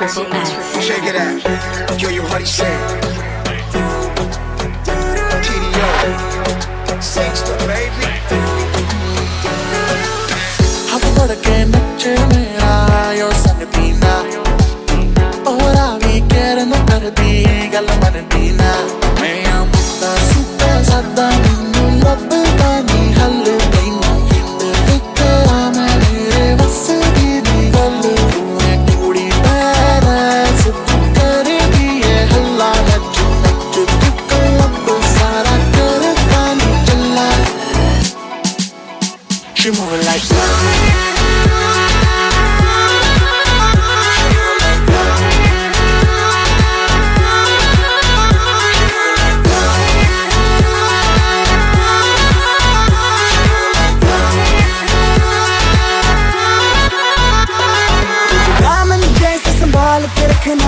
Triple X. Check it out. Yo, you honey say. TDO. Sexta, baby. हक बढ़ के नचे मेरा यो संग दीना ओरा भी केर न कर दी गल मन दीना मैं मुद्दा सुता सदा मैनू लभदा नी हल तैनू एक मेरे बस दी गल तूने कुड़ी पैरस कर दिए हल्ला नच नच क्लब सारा कर पानी चला She move like रखना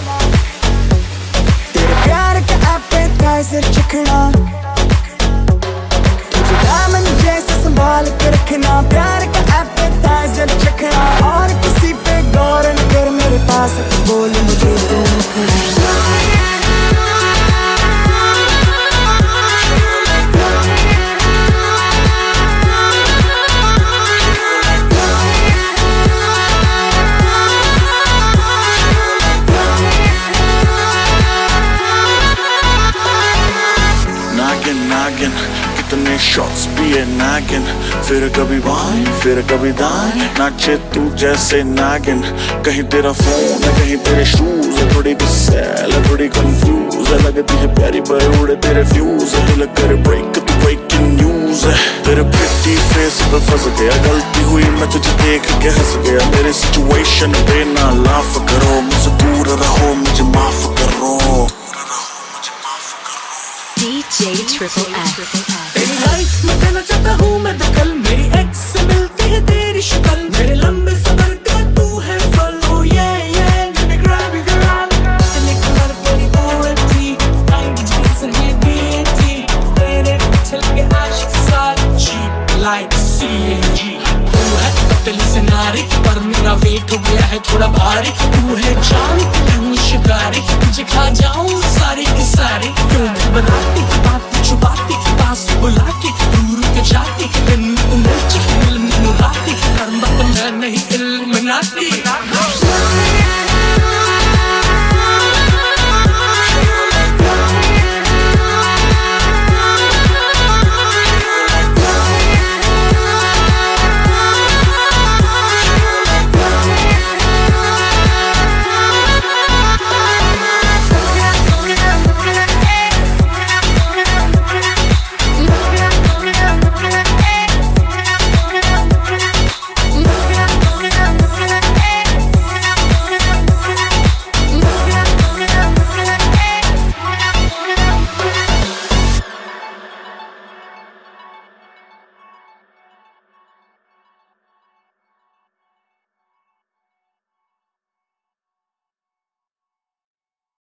तेरे प्यार का एपेटाइजर चखना तुझे दामन जैसे संभाल के रखना प्यार का एपेटाइजर चखना और किसी पे गौर न कर मेरे पास बोल मुझे तू नागिन कितने शॉट्स पिए नागिन फिर कभी बाएं फिर कभी दाएं नाचे तू जैसे नागिन कहीं तेरा फोन है कहीं तेरे शूज है थोड़ी गुस्से थोड़ी कंफ्यूज है लगती है प्यारी पर उड़े तेरे फ्यूज है लग कर ब्रेक तू ब्रेकिंग न्यूज है तेरे प्रिटी फेस पे फंस गया गलती हुई मैं तुझे देख के हंस गया मेरे सिचुएशन पे ना लाफ करो मुझसे दूर रहो मुझे माफ करो DJ Triple X. तेरी लाइफ में देना चाहता हूँ मैं दखल मेरी एक्स से मिलती है तेरी शक्ल मेरे लंबे सफर का तू है फल oh yeah yeah let me grab you girl तेरे कलर बड़ी OMG टाइम की जीन्स और ये BNT तेरे चल के आशिक साथ cheap like CNG तू है पतली से नारी पर मेरा वेट हो गया है थोड़ा भारी तू है जान की शिकारी तुझे खा जाऊँ सारी की सारी क्यों बनाती की बात छुपाती की बात बुला